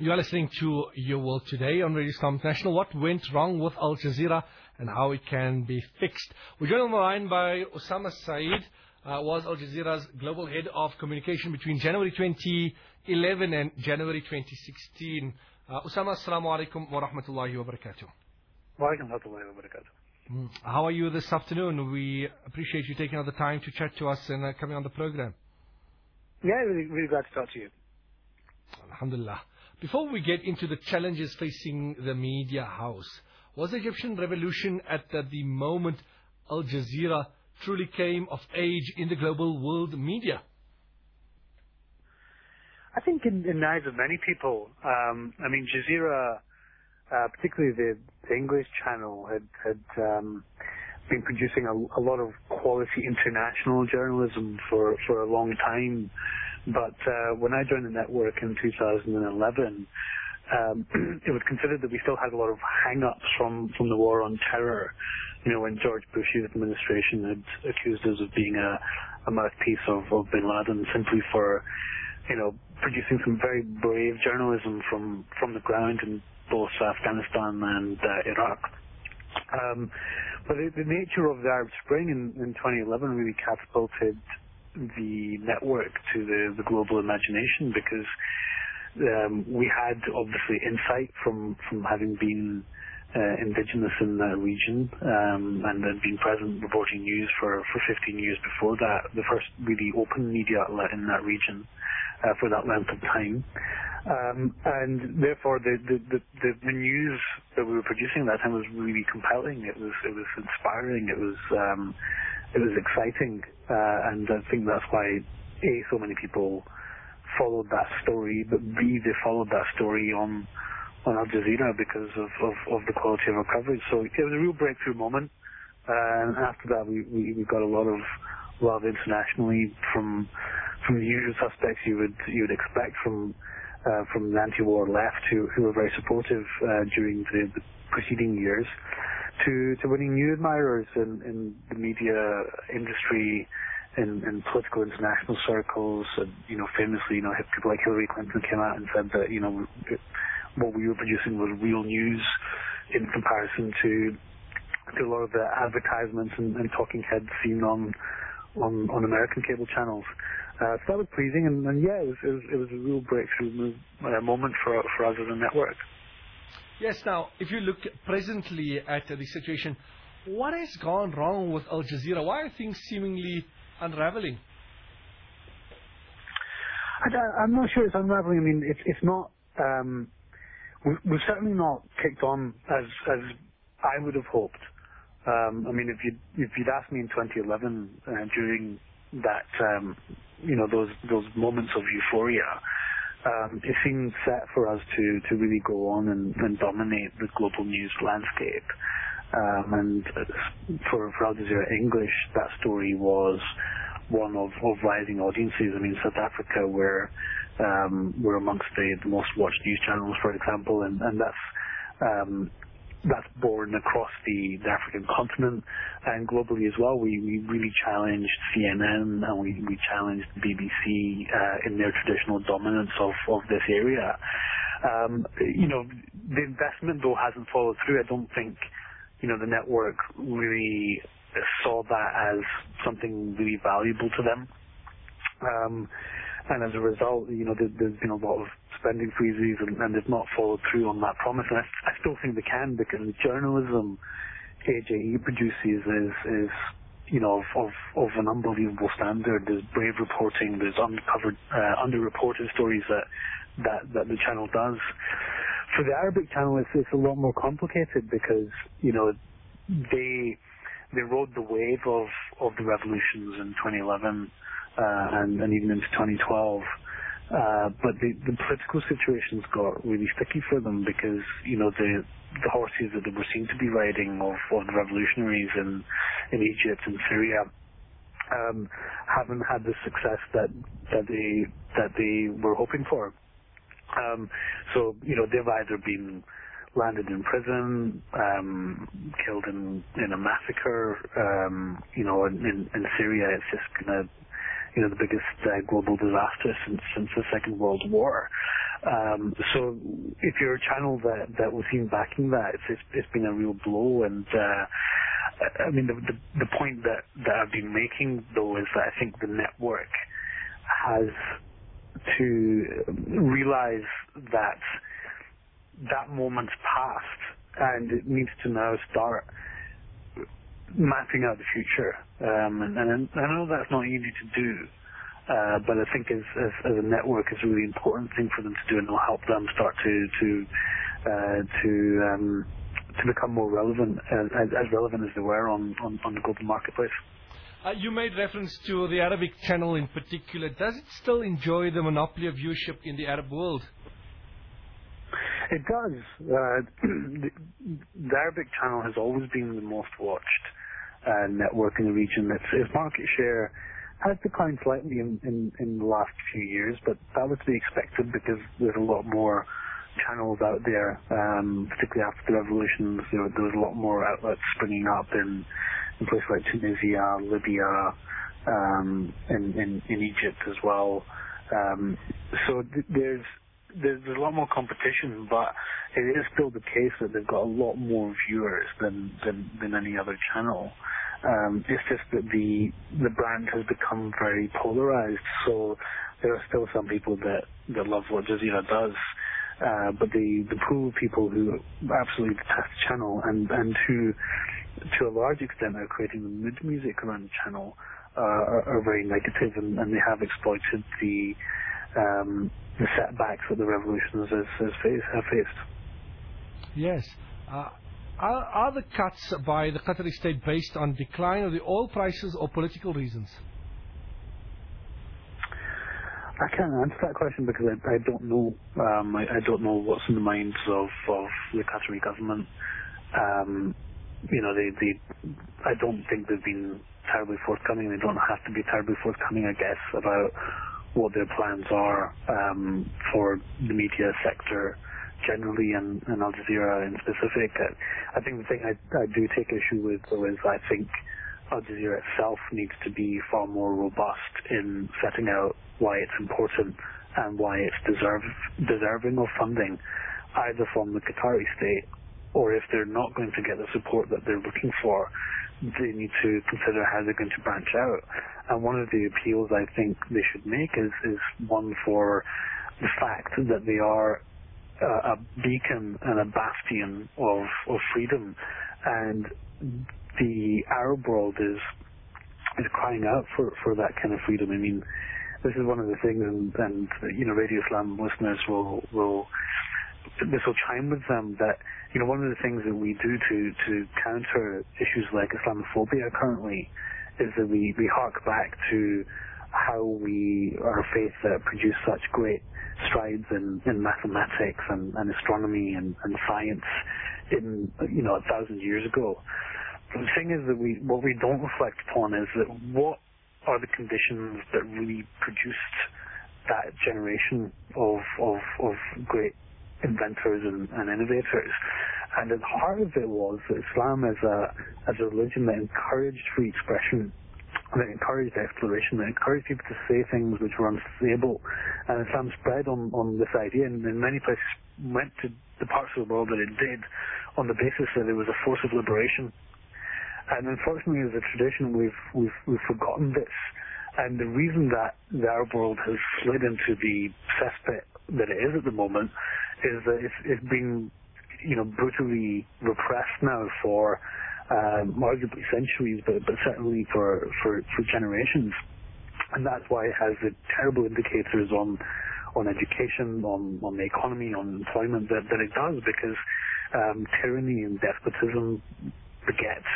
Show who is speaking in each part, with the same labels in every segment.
Speaker 1: You are listening to Your World Today on Radio Islam International. What went wrong with Al Jazeera and how it can be fixed? We're joined on the line by Osama Saeed, was Al Jazeera's global head of communication between January 2011 and January 2016. Osama, assalamu alaikum wa rahmatullahi wa barakatuh.
Speaker 2: Wa alaikum wa barakatuh.
Speaker 1: How are you this afternoon? We appreciate you taking all the time to chat to us and coming on the program.
Speaker 2: Yeah, really glad to talk to you.
Speaker 1: Alhamdulillah. Before we get into the challenges facing the media house, was the Egyptian revolution at the moment Al Jazeera truly came of age in the global world media?
Speaker 2: I think in the eyes of many people, Jazeera, particularly the English channel, had been producing a lot of quality international journalism for a long time. But when I joined the network in 2011, it was considered that we still had a lot of hang-ups from the war on terror. You know, when George Bush's administration had accused us of being a mouthpiece of bin Laden simply for, producing some very brave journalism from the ground in both Afghanistan and Iraq. But the nature of the Arab Spring in 2011 really catapulted the network to the global imagination, because we had obviously insight from having been indigenous in that region and had been present reporting news for 15 years before that, the first really open media outlet in that region for that length of time. And therefore the news that we were producing at that time was really compelling. It was inspiring. It was exciting, and I think that's why so many people followed that story, but B, they followed that story on Al Jazeera because of the quality of our coverage. So it was a real breakthrough moment, and after that we got a lot of love internationally from the usual suspects you would expect from the anti-war left, who were very supportive during the preceding years, to winning new admirers in the media industry, in political international circles. And, famously, people like Hillary Clinton came out and said that, what we were producing was real news in comparison to a lot of the advertisements and talking heads seen on American cable channels. So that was pleasing, and yeah, it was a real breakthrough moment for us as a network.
Speaker 1: Yes, now, if you look presently at the situation, what has gone wrong with Al Jazeera? Why are things seemingly unraveling?
Speaker 2: I'm not sure it's unraveling. I mean, it's not. We've certainly not kicked on as I would have hoped. If you'd asked me in 2011 during that, those moments of euphoria, it seemed set for us to really go on and dominate the global news landscape. And for Al Jazeera English, that story was one of rising audiences. South Africa, where we're amongst the most watched news channels, for example, and that's born across the African continent and globally as well. We really challenged CNN, and we challenged BBC in their traditional dominance of this area. The investment though hasn't followed through. I don't think the network really saw that as something really valuable to them. And as a result, there's been a lot of spending freezes, and they've not followed through on that promise. And I still think they can, because the journalism AJE produces is of an unbelievable standard. There's brave reporting, there's uncovered, underreported stories that the channel does. For the Arabic channel, it's a lot more complicated, because they rode the wave of the revolutions in 2011 and even into 2012. But the political situations got really sticky for them, because the horses that they were seen to be riding of the revolutionaries in Egypt and Syria haven't had the success that they were hoping for. So they've either been landed in prison, killed in a massacre. In Syria, it's just the biggest global disaster since the Second World War. So if you're a channel that was seen backing that, it's been a real blow. And I mean, the point that I've been making though is that I think the network has to realize that moment's past, and it needs to now start mapping out the future. And I know that's not easy to do, but I think as a network, it's a really important thing for them to do, and it'll help them start to become more relevant, as relevant as they were on the global marketplace.
Speaker 1: You made reference to the Arabic channel in particular. Does it still enjoy the monopoly of viewership in the Arab world?
Speaker 2: It does. The Arabic channel has always been the most watched network in the region. Its market share has declined slightly in the last few years, but that was to be expected because there's a lot more channels out there, particularly after the revolutions. There was a lot more outlets springing up in places like Tunisia, Libya, in Egypt as well. So there's a lot more competition, but it is still the case that they've got a lot more viewers than any other channel. It's just that the brand has become very polarized. So there are still some people that love what Jazeera does, but the pool of people who absolutely detest the channel and who, to a large extent, are creating the mood music around the channel are very negative, and they have exploited the setbacks that the revolutions have faced.
Speaker 1: Yes. Are the cuts by the Qatari state based on decline of the oil prices or political reasons?
Speaker 2: I can't answer that question because I don't know. I don't know what's in the minds of the Qatari government. I don't think they've been terribly forthcoming. They don't have to be terribly forthcoming, I guess, about what their plans are for the media sector generally and Al Jazeera in specific. I think the thing I do take issue with, though, is I think Al Jazeera itself needs to be far more robust in setting out why it's important and why it's deserving of funding, either from the Qatari state, or if they're not going to get the support that they're looking for, they need to consider how they're going to branch out. And one of the appeals I think they should make is one for the fact that they are a beacon and a bastion of freedom, and the Arab world is crying out for that kind of freedom. I mean, this is one of the things, and Radio Islam listeners this will chime with them, that one of the things that we do to counter issues like Islamophobia currently is that we hark back to how we are a faith that produced such great strides in mathematics and astronomy and science in 1,000 years ago. But the thing is that what we don't reflect upon is that what are the conditions that really produced that generation of great inventors and innovators. And at the heart of it was that Islam as a religion that encouraged free expression, that encouraged exploration, that encouraged people to say things which were unstable. And Islam spread on this idea, and in many places went to the parts of the world that it did on the basis that it was a force of liberation. And unfortunately, as a tradition, we've forgotten this. And the reason that the Arab world has slid into the cesspit that it is at the moment is that it's been, brutally repressed now for arguably centuries, but certainly for generations. And that's why it has the terrible indicators on education, on the economy, on employment that it does, because tyranny and despotism begets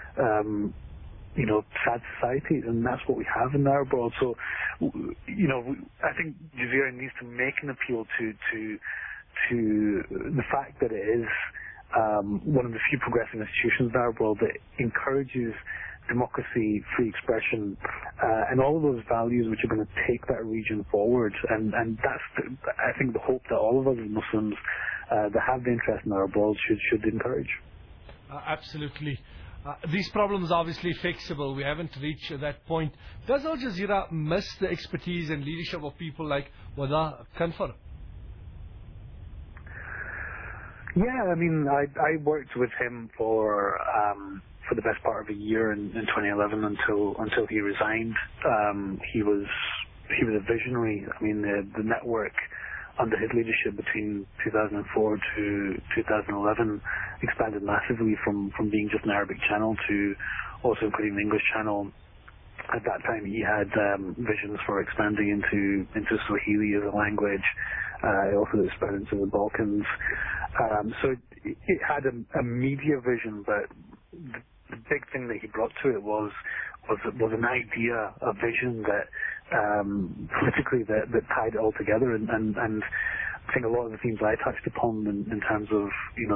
Speaker 2: sad societies, and that's what we have in the Arab world. So, I think Jazeera needs to make an appeal to the fact that it is one of the few progressive institutions in the Arab world that encourages democracy, free expression, and all of those values which are going to take that region forward. And that's, I think, the hope that all of us as Muslims that have the interest in the Arab world should encourage.
Speaker 1: Absolutely. These problems are obviously fixable. We haven't reached that point. Does Al Jazeera miss the expertise and leadership of people like Wada Kanfar?
Speaker 2: Yeah, I mean, I worked with him for the best part of a year in 2011 until he resigned. He was a visionary. I mean, the network under his leadership between 2004 to 2011 expanded massively from being just an Arabic channel to also including the English channel. At that time, he had visions for expanding into Swahili as a language. It also expanded into the Balkans. So it had a media vision, but the big thing that he brought to it was an idea, a vision that politically that tied it all together, and I think a lot of the themes I touched upon in terms of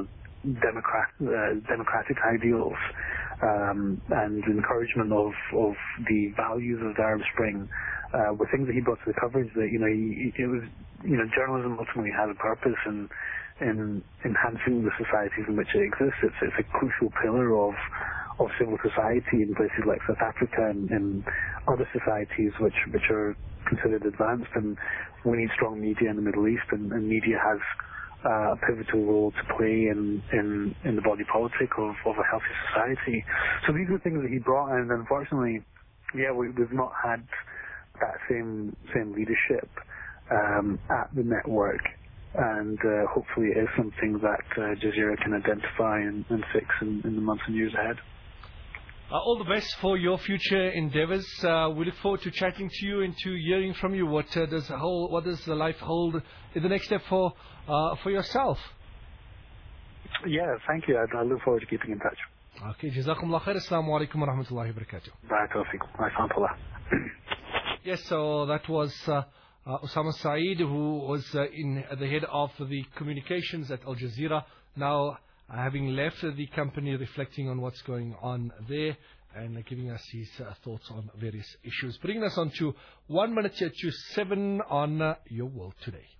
Speaker 2: democratic ideals and encouragement of the values of the Arab Spring were things that he brought to the coverage. That it was journalism ultimately has a purpose in enhancing the societies in which it exists. It's a crucial pillar of civil society in places like South Africa and in other societies which are considered advanced, and we need strong media in the Middle East, and media has a pivotal role to play in the body politic of a healthy society. So these are things that he brought, and unfortunately, we've not had that same leadership at the network, and hopefully it is something that Jazeera can identify and fix in the months and years ahead.
Speaker 1: All the best for your future endeavors. We look forward to chatting to you and to hearing from you. What does the life hold in the next step for yourself?
Speaker 2: Yeah, thank you. I look forward to keeping in touch.
Speaker 1: Okay, Jazakumullah khair. Assalamu alaikum wa rahmatullahi wa barakatuh.
Speaker 2: Barakallahu feekum.
Speaker 1: Yes, so that was Osama Saeed, who was the head of the communications at Al Jazeera. Now, having left the company, reflecting on what's going on there and giving us his thoughts on various issues. Bringing us on to 1 minute to 7 on Your World Today.